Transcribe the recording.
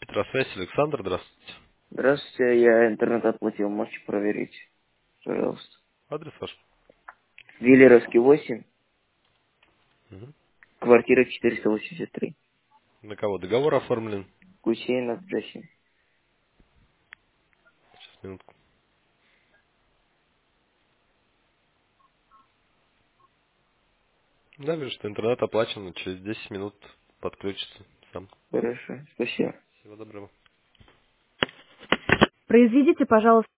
Петросвязь, Александр, здравствуйте. Здравствуйте, я интернет оплатил, можете проверить, пожалуйста. Адрес ваш? Виллеровский 8, Мгм. квартира 483. На кого договор оформлен? Гусейнов, Джасим. Сейчас, минутку. Да, вижу, что интернет оплачен, через 10 минут подключится сам. Хорошо, спасибо. Всего доброго. Произведите, пожалуйста,